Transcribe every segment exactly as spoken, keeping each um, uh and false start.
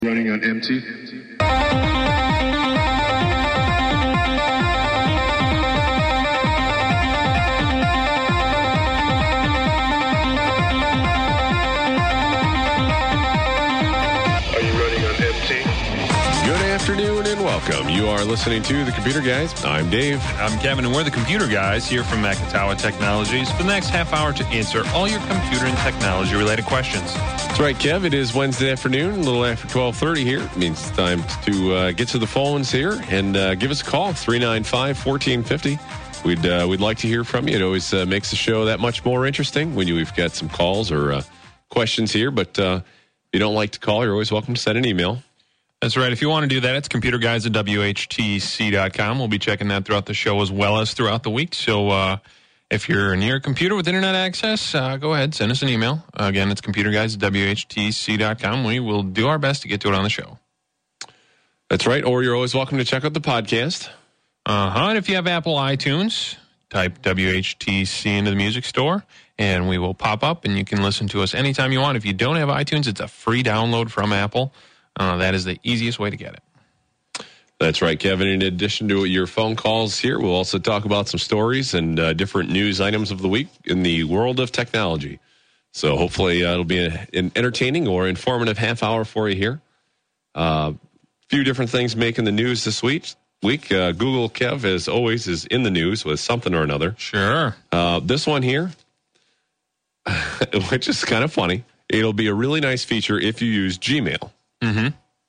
Running on empty. Good afternoon and welcome. You are listening to The Computer Guys. I'm Dave. I'm Kevin, and we're the Computer Guys here from Makatawa Technologies for the next half hour to answer all your computer and technology-related questions. That's right, Kev. It is Wednesday afternoon, a little after twelve thirty here. It means it's time to uh, get to the phones here and uh, give us a call, three nine five, one four five zero. We'd, uh, we'd like to hear from you. It always uh, makes the show that much more interesting when you, we've got some calls or uh, questions here. But uh, if you don't like to call, you're always welcome to send an email. That's right. If you want to do that, it's computerguys at W H T C dot com. We'll be checking that throughout the show as well as throughout the week. So uh, if you're near a computer with internet access, uh, go ahead, send us an email. Uh, again, it's computerguys at W H T C dot com. We will do our best to get to it on the show. That's right. Or you're always welcome to check out the podcast. Uh-huh. And if you have Apple iTunes, type W H T C into the music store, and we will pop up, and you can listen to us anytime you want. If you don't have iTunes, it's a free download from Apple. Uh, that is the easiest way to get it. That's right, Kevin. In addition to your phone calls here, we'll also talk about some stories and uh, different news items of the week in the world of technology. So hopefully uh, it'll be a, an entertaining or informative half hour for you here. A uh, few different things making the news this week. Week uh, Google, Kev, as always, is in the news with something or another. Sure. Uh, this one here, which is kind of funny. It'll be a really nice feature if you use Gmail. Mm-hmm.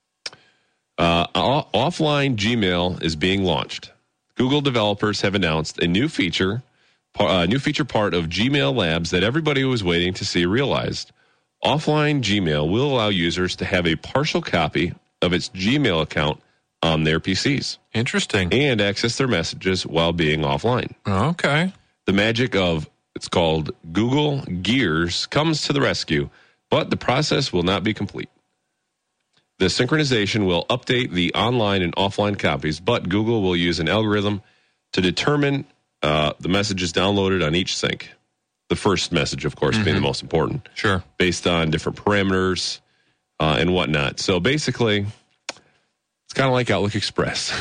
Uh, off- offline Gmail is being launched. Google developers have announced a new feature, a uh, new feature part of Gmail Labs that everybody was waiting to see realized. Offline Gmail will allow users to have a partial copy of its Gmail account on their P Cs. Interesting. And access their messages while being offline. Okay. The magic of, it's called Google Gears, comes to the rescue, but the process will not be complete. The synchronization will update the online and offline copies, but Google will use an algorithm to determine uh, the messages downloaded on each sync. The first message, of course, mm-hmm. being the most important. Sure. Based on different parameters uh, and whatnot. So basically, it's kind of like Outlook Express.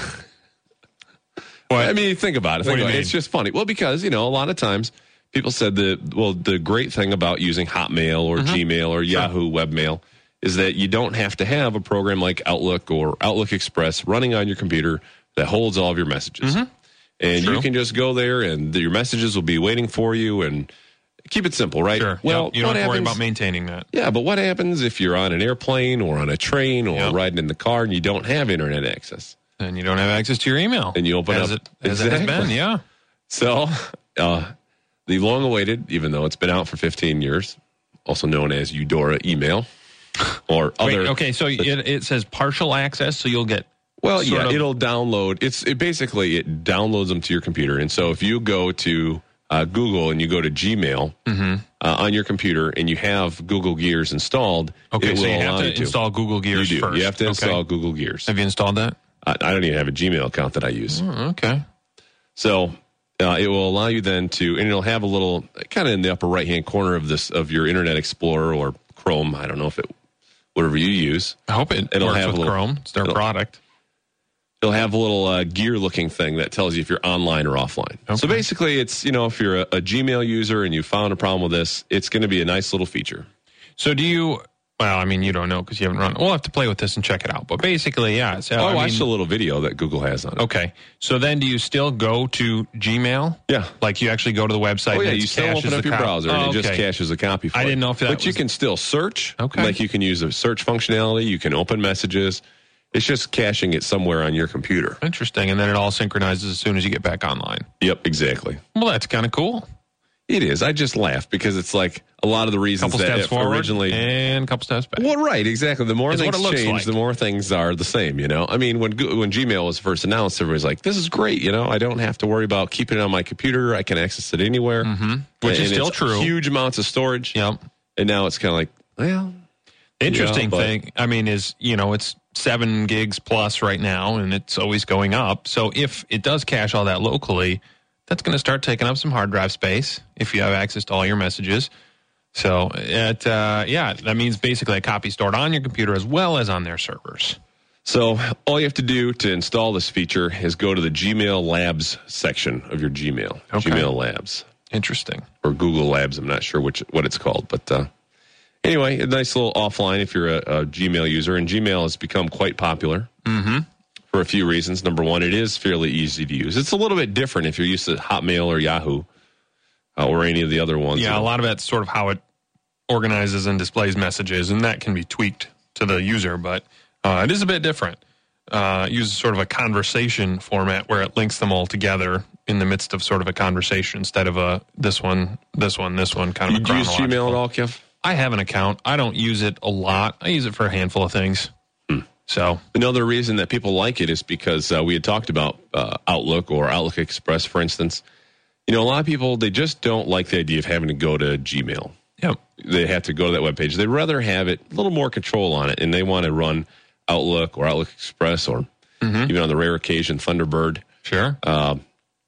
What? I mean, think about it. Think What do you about it. mean? It's just funny. Well, because, you know, a lot of times people said that, well, the great thing about using Hotmail or mm-hmm. Gmail or Yahoo sure. Webmail is that you don't have to have a program like Outlook or Outlook Express running on your computer that holds all of your messages. Mm-hmm. And True. you can just go there and your messages will be waiting for you and keep it simple, right? Sure. Well, yep. You don't have to worry happens, about maintaining that. Yeah, but what happens if you're on an airplane or on a train or yep. riding in the car and you don't have internet access? And you don't have access to your email. And you open as up. It, as exactly. it has been, yeah. So, uh, the long-awaited, even though it's been out for fifteen years, also known as Eudora email, or other. Wait, okay, so it, it says partial access, so you'll get. Well, yeah, of, it'll download. It's it basically it downloads them to your computer, and so if you go to uh, Google and you go to Gmail mm-hmm. uh, on your computer and you have Google Gears installed, okay, it so will you allow have to you to install Google Gears you do. first. You have to install okay. Google Gears. Have you installed that? I, I don't even have a Gmail account that I use. Oh, okay. So. Uh, it will allow you then to, and it'll have a little, kind of in the upper right-hand corner of this of your Internet Explorer or Chrome. I don't know if it, whatever you use. I hope it it'll works have with a little, Chrome. It's their it'll, product. It'll have a little uh, gear-looking thing that tells you if you're online or offline. Okay. So basically, it's, you know, if you're a, a Gmail user and you found a problem with this, it's going to be a nice little feature. So do you? Well, I mean, you don't know because you haven't run. We'll have to play with this and check it out. But basically, yeah. So, oh, I, I watched mean, a little video that Google has on it. Okay. So then do you still go to Gmail? Yeah. Like you actually go to the website Oh, yeah, and it you still open up your cop- browser oh, and it okay. just caches a copy for I it. didn't know if that But was... you can still search. Okay. Like you can use a search functionality. You can open messages. It's just caching it somewhere on your computer. Interesting. And then it all synchronizes as soon as you get back online. Yep, exactly. Well, that's kind of cool. It is. I just laugh because it's like a lot of the reasons couple that steps forward originally and a couple steps back. Well, right, exactly. The more It's things what it change, like. the more things are the same. You know, I mean, when when Gmail was first announced, everybody's like, "This is great." You know, I don't have to worry about keeping it on my computer. I can access it anywhere, mm-hmm. which and is still it's true. Huge amounts of storage. Yep. And now it's kind of like, well, interesting yeah, but, thing. I mean, is you know, it's seven gigs plus right now, and it's always going up. So if it does cache all that locally, that's going to start taking up some hard drive space if you have access to all your messages. So, it, uh, yeah, that means basically a copy stored on your computer as well as on their servers. So all you have to do to install this feature is go to the Gmail Labs section of your Gmail. Okay. Gmail Labs. Interesting. Or Google Labs. I'm not sure which what it's called. But uh, anyway, a nice little offline if you're a, a Gmail user. And Gmail has become quite popular mm-hmm. for a few reasons. Number one, it is fairly easy to use. It's a little bit different if you're used to Hotmail or Yahoo uh, or any of the other ones. Yeah, a lot of that's sort of how it organizes and displays messages, and that can be tweaked to the user, but uh, it is a bit different. Uh, it uses sort of a conversation format where it links them all together in the midst of sort of a conversation instead of a this one, this one, this one kind of. Do you use Gmail at all, Kev? I have an account. I don't use it a lot. I use it for a handful of things. Hmm. So another reason that people like it is because uh, we had talked about uh, Outlook or Outlook Express, for instance. You know, a lot of people, they just don't like the idea of having to go to Gmail. Yep. They have to go to that webpage. They'd rather have it a little more control on it, and they want to run Outlook or Outlook Express or mm-hmm. even on the rare occasion Thunderbird. Sure. Um,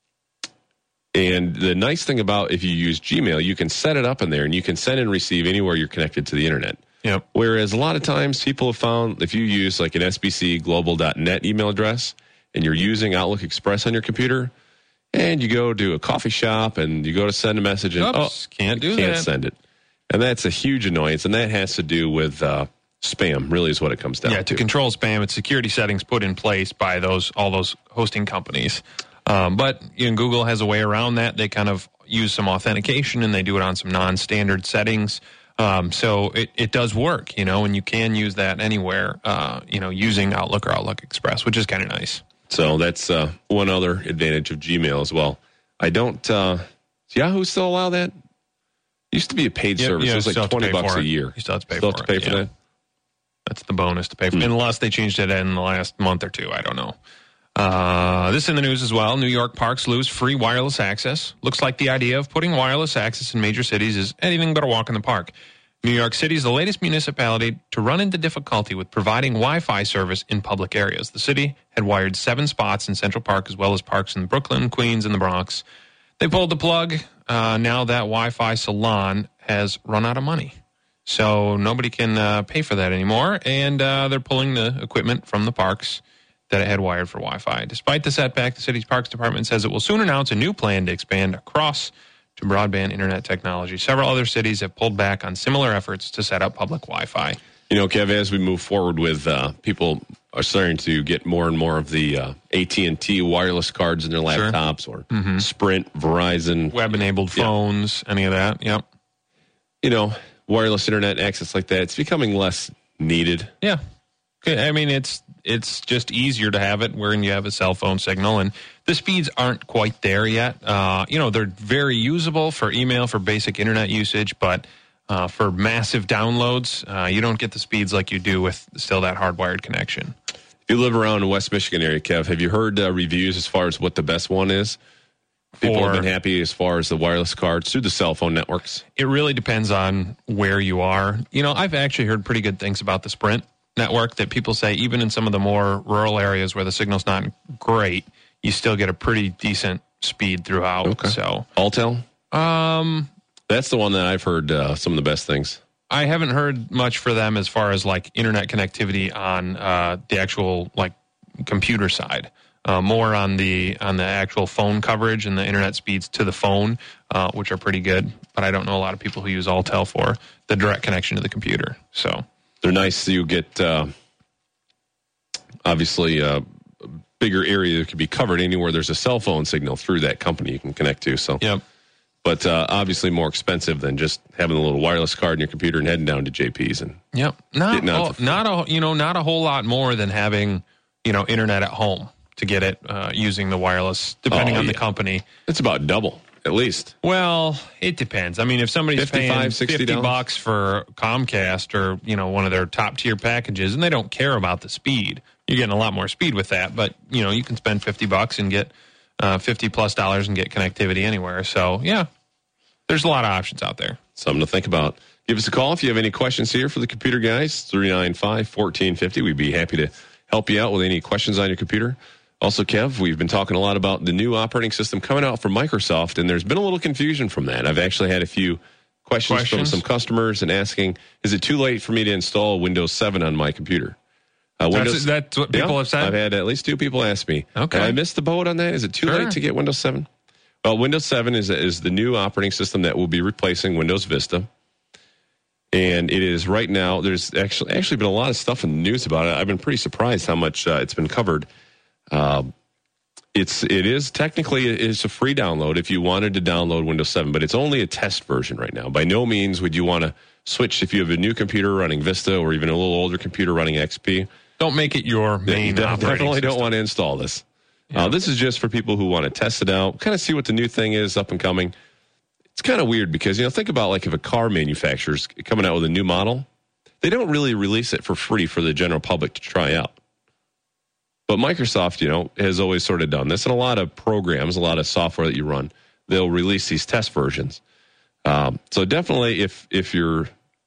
and the nice thing about if you use Gmail, you can set it up in there, and you can send and receive anywhere you're connected to the internet. Yep. Whereas a lot of times people have found if you use like an S B C global dot net email address and you're using Outlook Express on your computer, and you go to a coffee shop and you go to send a message and Oops, oh, can't do can't that. send it. And that's a huge annoyance, and that has to do with uh, spam, really is what it comes down yeah, to. Yeah, to control spam, it's security settings put in place by those all those hosting companies. Um, but you know, Google has a way around that. They kind of use some authentication, and they do it on some non-standard settings. Um, so it, it does work, you know, and you can use that anywhere, uh, you know, using Outlook or Outlook Express, which is kind of nice. So that's uh, one other advantage of Gmail as well. I don't, uh, does Yahoo still allow that? It used to be a paid yeah, service. Yeah, it was like twenty bucks a year. You still have to pay still for have to pay it. for yeah. that? That's the bonus to pay for. Mm. Unless they changed it in the last month or two. I don't know. Uh, this in the news as well. New York parks lose free wireless access. Looks like the idea of putting wireless access in major cities is anything but a walk in the park. New York City is the latest municipality to run into difficulty with providing Wi-Fi service in public areas. The city had wired seven spots in Central Park as well as parks in Brooklyn, Queens, and the Bronx. They pulled the plug. Uh, now that Wi-Fi salon has run out of money. So nobody can uh, pay for that anymore, and uh, they're pulling the equipment from the parks that it had wired for Wi-Fi. Despite the setback, the city's Parks Department says it will soon announce a new plan to expand across to broadband internet technology. Several other cities have pulled back on similar efforts to set up public Wi-Fi. You know, Kev, as we move forward with uh, people are starting to get more and more of the uh, A T and T wireless cards in their laptops sure. or mm-hmm. Sprint, Verizon. Web-enabled phones, yeah. any of that, yep. You know, wireless internet access like that, it's becoming less needed. Yeah. I mean, it's it's just easier to have it when you have a cell phone signal, and the speeds aren't quite there yet. Uh, you know, they're very usable for email, for basic internet usage, but uh, for massive downloads, uh, you don't get the speeds like you do with still that hardwired connection. If you live around the West Michigan area, Kev, have you heard uh, reviews as far as what the best one is? People for, have been happy as far as the wireless cards through the cell phone networks. It really depends on where you are. You know, I've actually heard pretty good things about the Sprint network, that people say even in some of the more rural areas where the signal's not great, you still get a pretty decent speed throughout. Okay. So Alltel? Um, That's the one that I've heard uh, some of the best things. I haven't heard much for them as far as like internet connectivity on uh, the actual like computer side. Uh, more on the on the actual phone coverage and the internet speeds to the phone, uh, which are pretty good. But I don't know a lot of people who use Alltel for the direct connection to the computer. So they're nice. You get uh, obviously a bigger area that can be covered anywhere there's a cell phone signal through that company you can connect to. So yep. But uh, obviously more expensive than just having a little wireless card in your computer and heading down to J P's and yep, not oh, not a you know not a whole lot more than having you know internet at home to get it uh, using the wireless, depending oh, on yeah. the company. It's about double, at least. Well, it depends. I mean, if somebody's paying fifty bucks for Comcast or, you know, one of their top tier packages, and they don't care about the speed, you're getting a lot more speed with that. But, you know, you can spend fifty bucks and get uh, fifty plus dollars and get connectivity anywhere. So, yeah, there's a lot of options out there. Something to think about. Give us a call if you have any questions here for the computer guys, three nine five, one four five zero. We'd be happy to help you out with any questions on your computer. Also, Kev, we've been talking a lot about the new operating system coming out from Microsoft, and there's been a little confusion from that. I've actually had a few questions, Questions? from some customers and asking, is it too late for me to install Windows seven on my computer? Uh, That's, Windows, that's what people yeah, have said? I've had at least two people ask me. Okay. Have I missed the boat on that? Is it too Sure. late to get Windows seven? Well, Windows seven is, is the new operating system that will be replacing Windows Vista. And it is right now, there's actually actually been a lot of stuff in the news about it. I've been pretty surprised how much uh, it's been covered. Uh, it's, it is technically, it's a free download if you wanted to download Windows seven, but it's only a test version right now. By no means would you want to switch if you have a new computer running Vista or even a little older computer running X P. Don't make it your main You de- operating definitely system. don't want to install this. Yeah. Uh, this is just for people who want to test it out, kind of see what the new thing is up and coming. It's kind of weird because, you know, think about like if a car manufacturer's coming out with a new model, they don't really release it for free for the general public to try out. But Microsoft, you know, has always sort of done this. And a lot of programs, a lot of software that you run, they'll release these test versions. Um, so definitely if if you're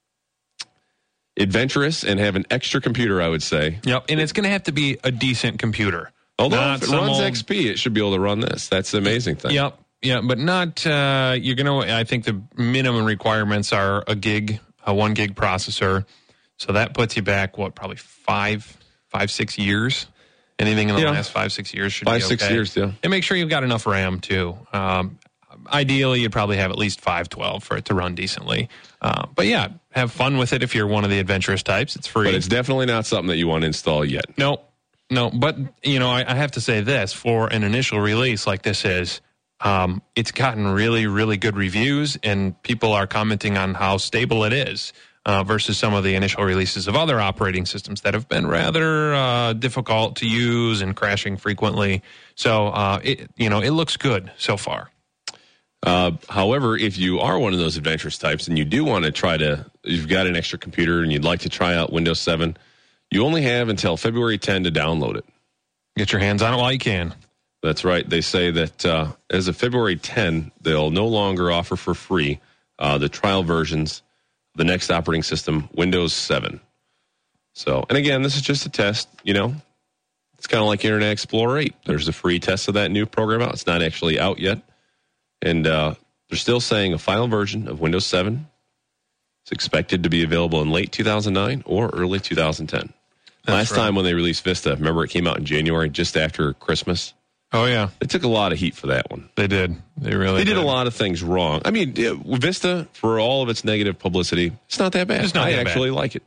adventurous and have an extra computer, I would say. Yep, and it's going to have to be a decent computer. Although Not if it some runs old- X P, it should be able to run this. That's the amazing thing. Yep, yeah, but not, uh, you're going to, I think the minimum requirements are a gig, a one gig processor. So that puts you back, what, probably five, five, six years? Anything in the Yeah. last five, six years should Five, be okay. six years, yeah. And make sure you've got enough RAM, too. Um, ideally, you'd probably have at least five twelve for it to run decently. Uh, but yeah, have fun with it if you're one of the adventurous types. It's free. But it's definitely not something that you want to install yet. No, no. But, you know, I, I have to say this, for an initial release like this is, um, it's gotten really, really good reviews, and people are commenting on how stable it is uh, versus some of the initial releases of other operating systems that have been rather uh, difficult to use and crashing frequently. So, uh, it, you know, it looks good so far. Uh, however, if you are one of those adventurous types and you do want to try to, you've got an extra computer and you'd like to try out Windows seven, you only have until February tenth to download it. Get your hands on it while you can. That's right. They say that uh, as of February tenth, they'll no longer offer for free uh, the trial versions of the next operating system, Windows seven. So, and again, this is just a test, you know. It's kind of like Internet Explorer eight. There's a free test of that new program out. It's not actually out yet. And uh, they're still saying a final version of Windows seven is expected to be available in late two thousand nine or early two thousand ten. That's Last right. time when they released Vista, remember it came out in January, just after Christmas? Oh, yeah, They took a lot of heat for that one. they did. They really They did a lot of things wrong. I mean, yeah, Vista, for all of its negative publicity, it's not that bad. It's not I that bad. actually like it.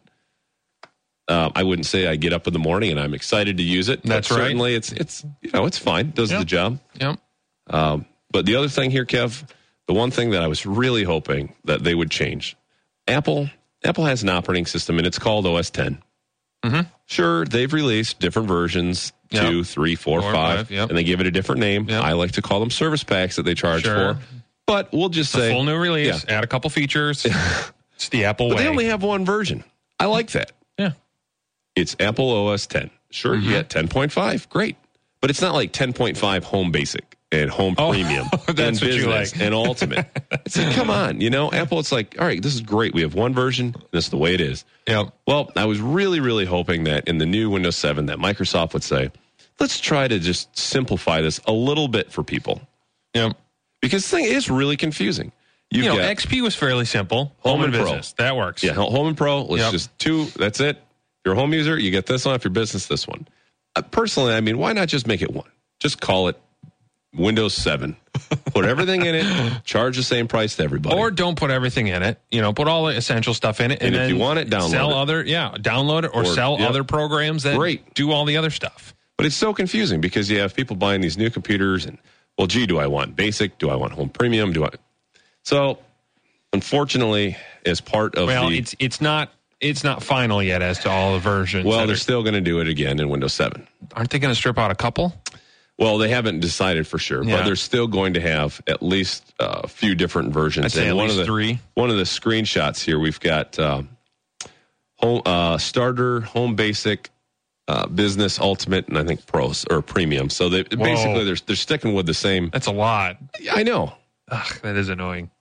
Uh, I wouldn't say I get up in the morning and I'm excited to use it. but That's right. Certainly, it's it's you know it's fine. It does Yep. the job. Yep. Um, but the other thing here, Kev, the one thing that I was really hoping that they would change, Apple Apple has an operating system and it's called O S ten. Mm-hmm. Sure, they've released different versions, Yep. two, three, four, Four, five, five, yep. and they give it a different name. Yep. I like to call them service packs that they charge Sure. for. But we'll just A say full new release, Yeah. add a couple features. It's the Apple But way. they only have one version. I like that. yeah. It's Apple O S ten. Sure, Mm-hmm. you get ten point five. Great. But it's not like ten point five Home Basic and Home Oh, Premium that's and what you Business like. and Ultimate. It's like, come on. You know, Apple, it's like, all right, this is great. We have one version. This is the way it is. Yep. Well, I was really, really hoping that in the new Windows seven that Microsoft would say, let's try to just simplify this a little bit for people. Yep. Because the thing is really confusing. You've You know, got X P was fairly simple. Home, Home and and Pro. business. That works. Yeah, Home and Pro. Let's Yep. just two. That's it. If you're a home user, you get this one. If you're business, this one. Uh, personally, I mean, why not just make it one? Just call it Windows seven. Put everything in it. Charge the same price to everybody. Or don't put everything in it. You know, put all the essential stuff in it, and, And if then you want it, download sell it. other. Yeah, download it or, Or- sell yep. other programs that Great. do all the other stuff. But it's so confusing because you have people buying these new computers, and well, gee, do I want basic? Do I want home premium? Do I? So, unfortunately, as part of Well, the it's it's not it's not final yet as to all the versions. well, that they're are- still going to do it again in Windows seven. aren't they going to strip out a couple? Well, they haven't decided for sure, Yeah. but they're still going to have at least uh, a few different versions. I'd say And at one least of the, three. One of the screenshots here, we've got uh, home uh, starter, home basic, uh, business, ultimate, and I think pros or premium. So they, basically, they're they're sticking with the same. That's a lot. I know. Ugh, that is annoying.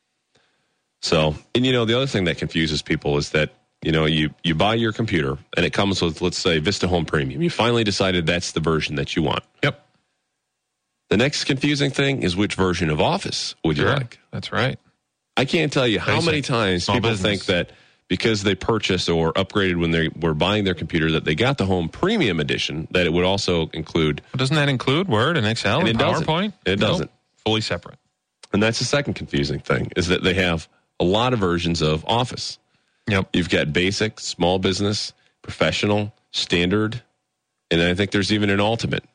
So, and you know, the other thing that confuses people is that, you know, you, you buy your computer and it comes with, let's say, Vista Home Premium. You finally decided that's the version that you want. Yep. The next confusing thing is which version of Office would you Sure. like? That's right. I can't tell you how Basic. many times Small people business. think that because they purchased or upgraded when they were buying their computer that they got the home premium edition, that it would also include. Doesn't that include Word and Excel And and, it doesn't. PowerPoint? It Nope. doesn't. Fully separate. And that's the second confusing thing, is that they have a lot of versions of Office. Yep. You've got basic, small business, professional, standard, and I think there's even an ultimate.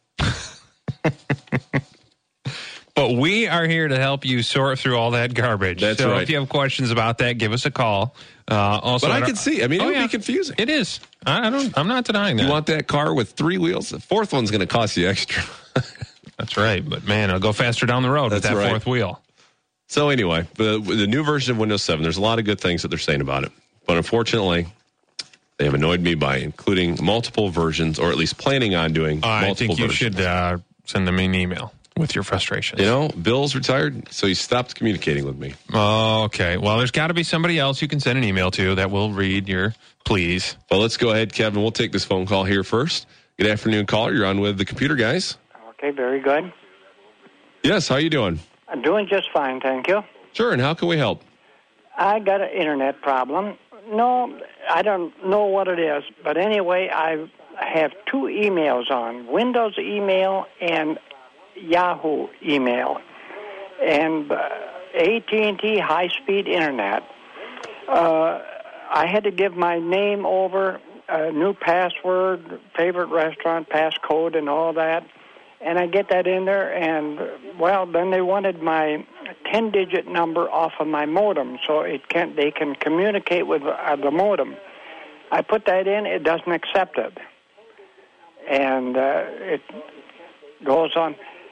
But we are here to help you sort through all that garbage. That's so right. if you have questions about that, give us a call. Uh, also, But I at our- can see. I mean, it Oh, would yeah. be confusing. It is. I I don't. I'm not denying that. You want that car with three wheels? The fourth one's going to cost you extra. That's right. But man, it'll go faster down the road with That's that right. fourth wheel. So anyway, the the new version of Windows seven, there's a lot of good things that they're saying about it. But unfortunately, they have annoyed me by including multiple versions, or at least planning on doing I multiple think you versions. should uh, send them an email with your frustrations. You know, Bill's retired, so he stopped communicating with me. Okay. Well, there's got to be somebody else you can send an email to that will read your pleas. Well, let's go ahead, Kevin. We'll take this phone call here first. Good afternoon, caller. You're on with the Computer Guys. Okay, very good. Yes, how you doing? I'm doing just fine, thank you. Sure, and how can we help? I got an internet problem. No, I don't know what it is, but anyway, I have two emails on, Windows email and Yahoo email, and uh, A T and T high-speed internet. Uh, I had to give my name over, a new password, favorite restaurant, passcode, and all that. And I get that in there, and, well, then they wanted my ten-digit number off of my modem, so it can they can communicate with uh, the modem. I put that in, it doesn't accept it. And uh, it goes on.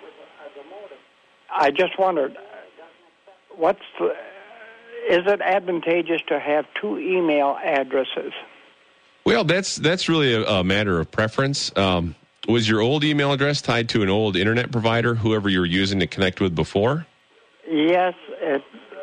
I just wondered, what's the, is it advantageous to have two email addresses? Well, that's that's really a, a matter of preference. Um, was your old email address tied to an old internet provider, whoever you were using to connect with before? Yes, it,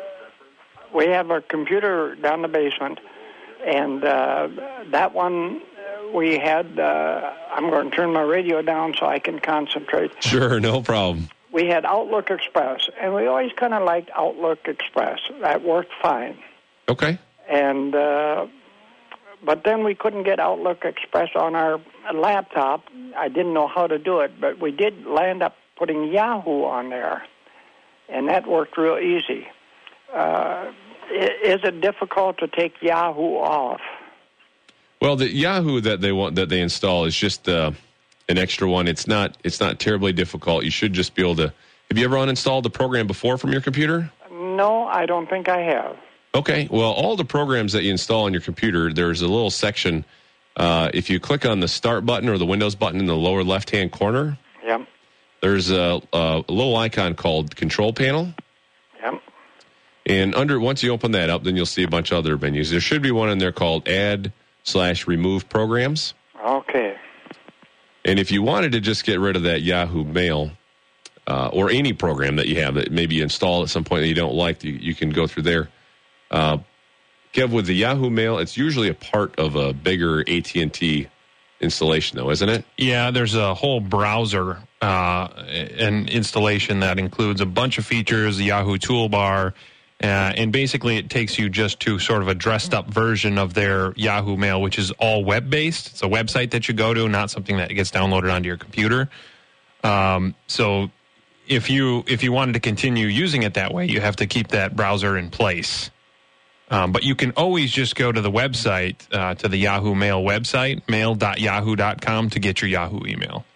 we have a computer down the basement, and uh, that one we had, uh, I'm going to turn my radio down so I can concentrate. Sure, no problem. We had Outlook Express, and we always kind of liked Outlook Express. That worked fine. Okay. And uh, but then we couldn't get Outlook Express on our laptop. I didn't know how to do it, but we did land up putting Yahoo on there, and that worked real easy. Uh, is it difficult to take Yahoo off? Well, the Yahoo that they want that they install is just uh, an extra one. It's not it's not terribly difficult. You should just be able to. Have you ever uninstalled the program before from your computer? No, I don't think I have. Okay. Well, all the programs that you install on your computer, there's a little section. Uh, if you click on the Start button or the Windows button in the lower left-hand corner, Yep. there's a, a little icon called Control Panel. Yep. And under once you open that up, then you'll see a bunch of other menus. There should be one in there called Add slash Remove Programs. Okay. And if you wanted to just get rid of that Yahoo Mail uh, or any program that you have that maybe you install at some point that you don't like, you, you can go through there. Uh, Kev, with the Yahoo Mail, it's usually a part of a bigger A T and T installation, though, isn't it? Yeah, there's a whole browser uh, and installation that includes a bunch of features, the Yahoo toolbar, uh, and basically it takes you just to sort of a dressed-up version of their Yahoo Mail, which is all web-based. It's a website that you go to, not something that gets downloaded onto your computer. Um, so if you if you wanted to continue using it that way, you have to keep that browser in place. Um, but you can always just go to the website, uh, to the Yahoo Mail website, mail dot yahoo dot com, to get your Yahoo email.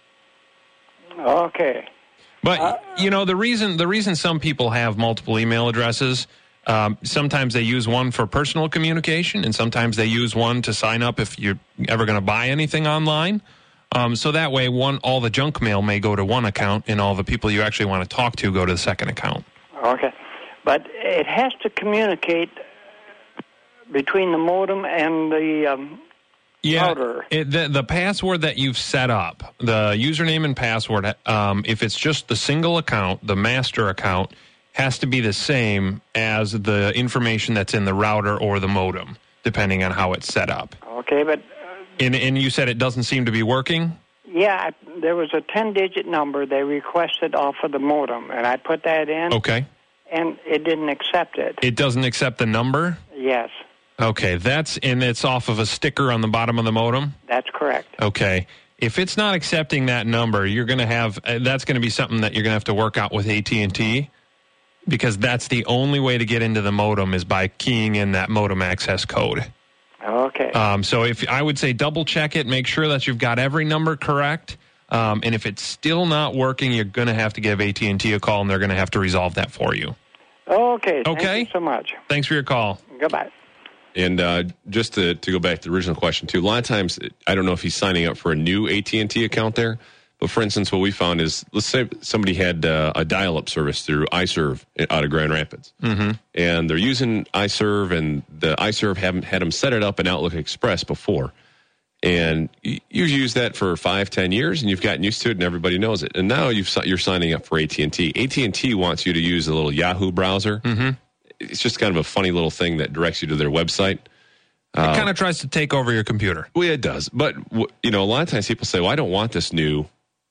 Okay. But, Uh, you know, the reason the reason some people have multiple email addresses, um, sometimes they use one for personal communication, and sometimes they use one to sign up if you're ever going to buy anything online. Um, so that way, one all the junk mail may go to one account, and all the people you actually want to talk to go to the second account. Okay. But it has to communicate between the modem and the um, Yeah, router. it, the, the password that you've set up, the username and password, um, if it's just the single account, the master account, has to be the same as the information that's in the router or the modem, depending on how it's set up. Okay, but... And, and you said it doesn't seem to be working? Yeah, there was a ten-digit number they requested off of the modem, and I put that in. Okay. and it didn't accept it. It doesn't accept the number? Yes, Okay, that's and it's off of a sticker on the bottom of the modem? that's correct. Okay. If it's not accepting that number, you're going to have uh, that's going to be something that you're going to have to work out with A T and T, because that's the only way to get into the modem is by keying in that modem access code. Okay. Um, so if I would say double check it, make sure that you've got every number correct. Um, and if it's still not working, you're going to have to give A T and T a call, and they're going to have to resolve that for you. Okay. Thank Okay. you so much. Thanks for your call. Goodbye. And uh, just to, to go back to the original question, too, a lot of times, I don't know if he's signing up for a new A T and T account there, but for instance, what we found is, let's say somebody had uh, a dial-up service through iServe out of Grand Rapids, mm-hmm. and they're using iServe, and the iServe haven't had them set it up in Outlook Express before. And you use that for five, ten years, and you've gotten used to it, and everybody knows it. And now you've, you're signing up for A T and T. A T and T wants you to use a little Yahoo browser. Mm-hmm. It's just kind of a funny little thing that directs you to their website. It uh, kind of tries to take over your computer. Well, it does. But, you know, a lot of times people say, well, I don't want this new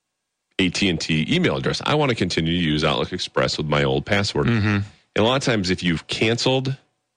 A T and T email address. I want to continue to use Outlook Express with my old password. Mm-hmm. And a lot of times if you've canceled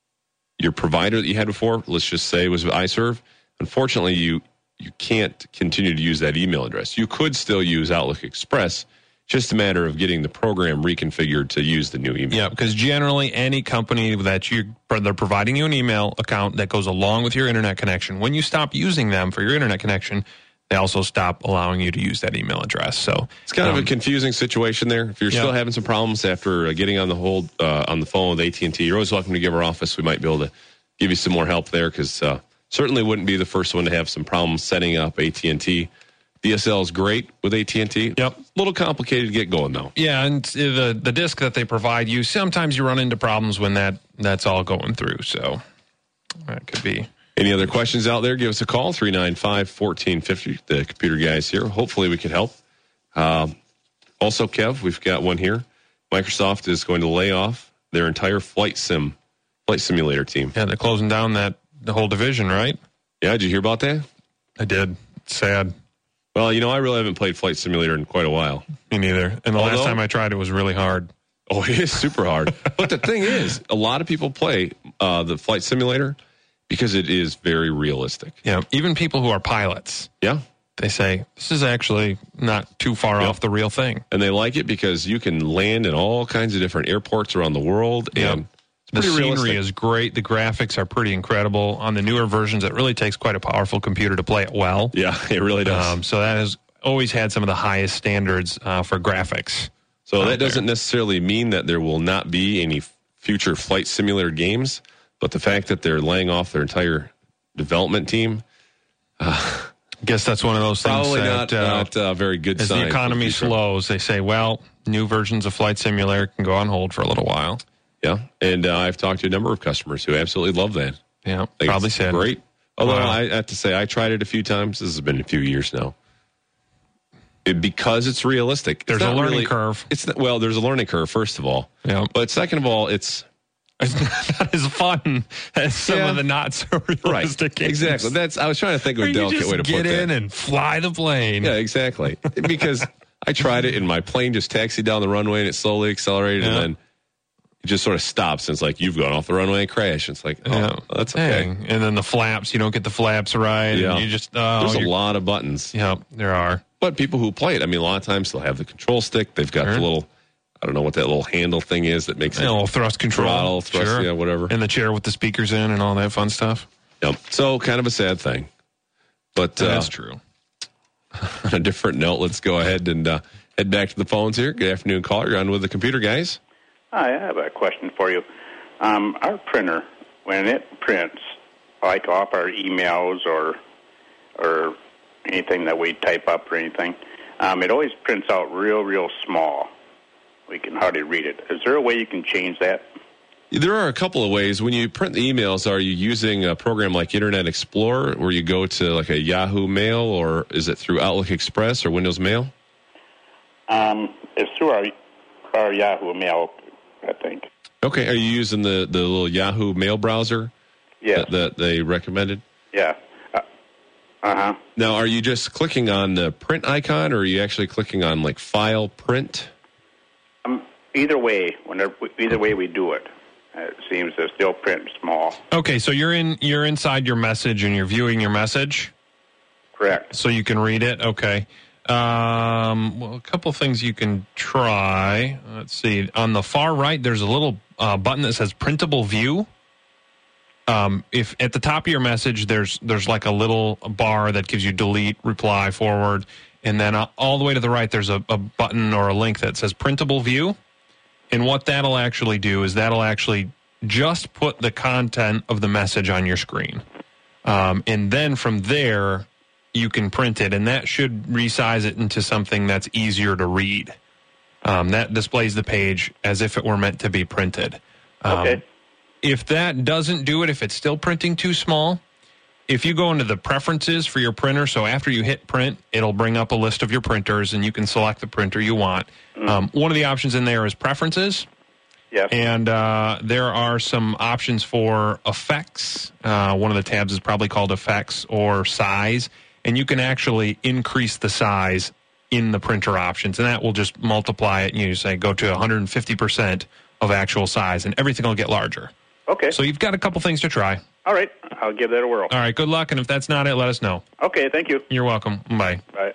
your provider that you had before, let's just say it was iServe, unfortunately, you you can't continue to use that email address. You could still use Outlook Express, just a matter of getting the program reconfigured to use the new email. Yeah, because generally any company that you they're providing you an email account that goes along with your internet connection, when you stop using them for your internet connection, they also stop allowing you to use that email address. So it's kind um, of a confusing situation there. If you're yeah. still having some problems after uh, getting on the hold uh, on the phone with A T and T, you're always welcome to give our office. We might be able to give you some more help there, because uh, certainly wouldn't be the first one to have some problems setting up A T and T. D S L is great with A T and T. Yep. A little complicated to get going, though. Yeah, and the the disk that they provide you, sometimes you run into problems when that that's all going through. So that could be. Any other questions out there, give us a call, three nine five, one four five zero. The computer guys here. Hopefully we can help. Um, also, Kev, we've got one here. Microsoft is going to lay off their entire flight sim, flight simulator team. Yeah, they're closing down that the whole division, right? Yeah, did you hear about that? I did. It's sad. Well, you know, I really haven't played Flight Simulator in quite a while. Me neither. And the Although, last time I tried it was really hard. Oh, it is super hard. But the thing is, a lot of people play uh, the Flight Simulator because it is very realistic. Yeah, even people who are pilots. Yeah. They say, this is actually not too far yep. off the real thing. And they like it because you can land in all kinds of different airports around the world. Yep. And the scenery realistic. is great. The graphics are pretty incredible. On the newer versions, it really takes quite a powerful computer to play it well. Yeah, it really does. Um, so that has always had some of the highest standards uh, for graphics. So that doesn't there. necessarily mean that there will not be any future Flight Simulator games, but the fact that they're laying off their entire development team, uh, I guess that's one of those things probably that, not, uh, not uh, very good. As sign the economy slows, they say, well, new versions of Flight Simulator can go on hold for a little while. Yeah, and uh, I've talked to a number of customers who absolutely love that. Yeah, probably said great. Although wow. I have to say, I tried it a few times. This has been a few years now. It, because it's realistic. There's it's a learning really, curve. It's not, well, there's a learning curve, first of all. Yeah. But second of all, it's it's not as fun as some yeah. of the not so realistic right. games. Exactly. That's I was trying to think of a delicate way to put that. Get in and fly the plane. Yeah, exactly. Because I tried it and my plane just taxied down the runway and it slowly accelerated yeah. and then it just sort of stops and it's like, you've gone off the runway and crashed. It's like, oh, yeah. that's okay. Dang. And then the flaps, you don't get the flaps right. Yeah. And you just, oh, There's you're... a lot of buttons. Yeah, there are. But people who play it, I mean, a lot of times they'll have the control stick. They've got sure. the little, I don't know what that little handle thing is that makes a it. little thrust control. Throttle, thrust, sure. yeah, whatever. And the chair with the speakers in and all that fun stuff. Yep. So kind of a sad thing. But that's uh, true. On a different note, let's go ahead and uh, head back to the phones here. Good afternoon, caller. You're on with the computer guys. Hi, I have a question for you. Um, our printer, when it prints, like off our emails or or anything that we type up or anything, um, it always prints out real, real small. We can hardly read it. Is there a way you can change that? There are a couple of ways. When you print the emails, are you using a program like Internet Explorer where you go to like a Yahoo Mail, or is it through Outlook Express or Windows Mail? Um, it's through our our Yahoo Mail, I think. Okay. Are you using the, the little Yahoo Mail browser yes. that, that they recommended? Yeah. Uh, uh-huh. Now, are you just clicking on the print icon, or are you actually clicking on like File, Print? I'm, either way, whenever either way we do it, it seems to still print small. Okay, so you're in you're inside your message and you're viewing your message. Correct. So you can read it. Okay. Um, well, a couple things you can try. Let's see. On the far right, there's a little uh, button that says Printable View. Um, if at the top of your message, there's there's like a little bar that gives you delete, reply, forward, and then uh, all the way to the right, there's a, a button or a link that says Printable View. And what that'll actually do is that'll actually just put the content of the message on your screen. Um, and then from there, you can print it, and that should resize it into something that's easier to read. Um, that displays the page as if it were meant to be printed. Um, Okay. If that doesn't do it, if it's still printing too small, if you go into the preferences for your printer, so after you hit print, it'll bring up a list of your printers, and you can select the printer you want. Mm. Um, one of the options in there is preferences. Yes. And uh, there are some options for effects. Uh, one of the tabs is probably called effects or size. And you can actually increase the size in the printer options. And that will just multiply it. And you say go to one hundred fifty percent of actual size, and everything will get larger. Okay. So you've got a couple things to try. All right. I'll give that a whirl. All right. Good luck. And if that's not it, let us know. Okay. Thank you. You're welcome. Bye. Bye.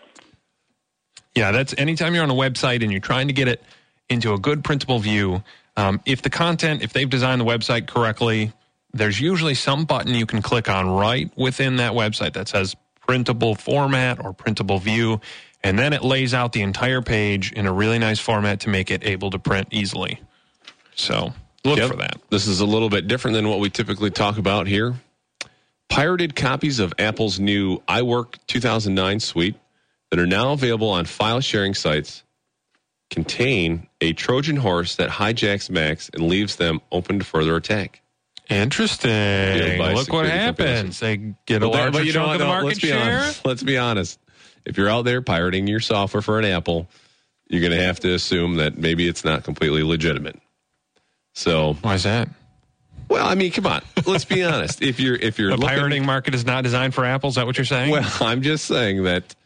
Yeah, that's anytime you're on a website and you're trying to get it into a good printable view. Um, if the content, if they've designed the website correctly, there's usually some button you can click on right within that website that says printable format or printable view, and then it lays out the entire page in a really nice format to make it able to print easily. So look Yep. for that. This is a little bit different than what we typically talk about here. Pirated copies of Apple's new iWork two thousand nine suite that are now available on file sharing sites contain a Trojan horse that hijacks Macs and leaves them open to further attack. Interesting. by Look what security happens. They get a But that- larger but you know chunk what, of the though? market let's be share. honest. Let's be honest. If you're out there pirating your software for an Apple, you're going to have to assume that maybe it's not completely legitimate. So, Why is that? well, I mean, come on. Let's be honest. If you're if you're The looking, pirating market is not designed for Apple. Is that what you're saying? well, I'm just saying that.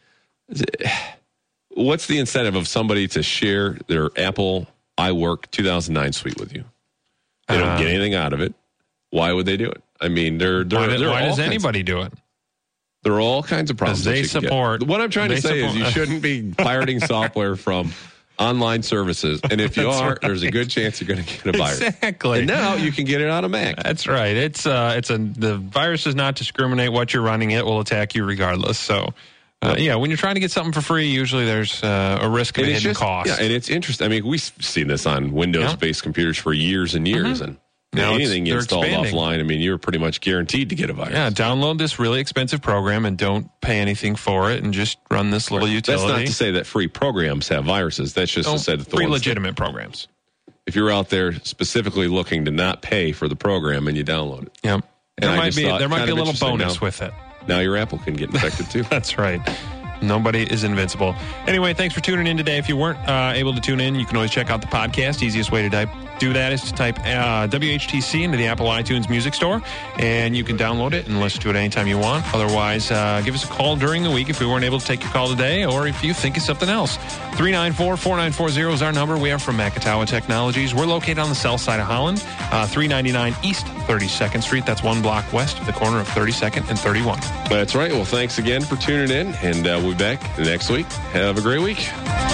What's the incentive of somebody to share their Apple iWork two thousand nine suite with you? They don't Uh, get anything out of it. Why would they do it? I mean, they're, they're, why, did- they're why all does kinds- anybody do it? There are all kinds of problems. Because they that you can get. support- What I'm trying to they say support- is you shouldn't be pirating software from online services. And if you That's are, right. there's a good chance you're going to get a virus. Exactly. And now you can get it on a Mac. That's right. It's uh, it's a the virus does not discriminate what you're running. It will attack you regardless. So, uh, yeah, when you're trying to get something for free, usually there's uh, a risk of And a it's hidden just, cost. yeah, and it's interesting. I mean, we've seen this on Windows-based computers for years and years. And Now it's- anything you they're installed expanding. offline, I mean, you're pretty much guaranteed to get a virus. Yeah, download this really expensive program and don't pay anything for it, and just run this little That's utility. not to say that free programs have viruses. That's just Don't- to say that the free ones that- legitimate programs. if you're out there specifically looking to not pay for the program and you download it. Yep. There I might just be thought there might kind be a of little interesting bonus now. with it. Now your Apple can get infected too. That's right. Nobody is invincible. Anyway, thanks for tuning in today. If you weren't uh, able to tune in, you can always check out the podcast. Easiest way to type, do that is to type uh, W H T C into the Apple iTunes Music Store, and you can download it and listen to it anytime you want. Otherwise, uh, give us a call during the week if we weren't able to take your call today, or if you think of something else. three nine four, four nine four zero is our number. We are from Makatawa Technologies. We're located on the south side of Holland, uh, three ninety-nine East thirty-second Street. That's one block west of the corner of thirty-second and thirty-one. That's right. Well, thanks again for tuning in, and uh, we'll be back next week. Have a great week.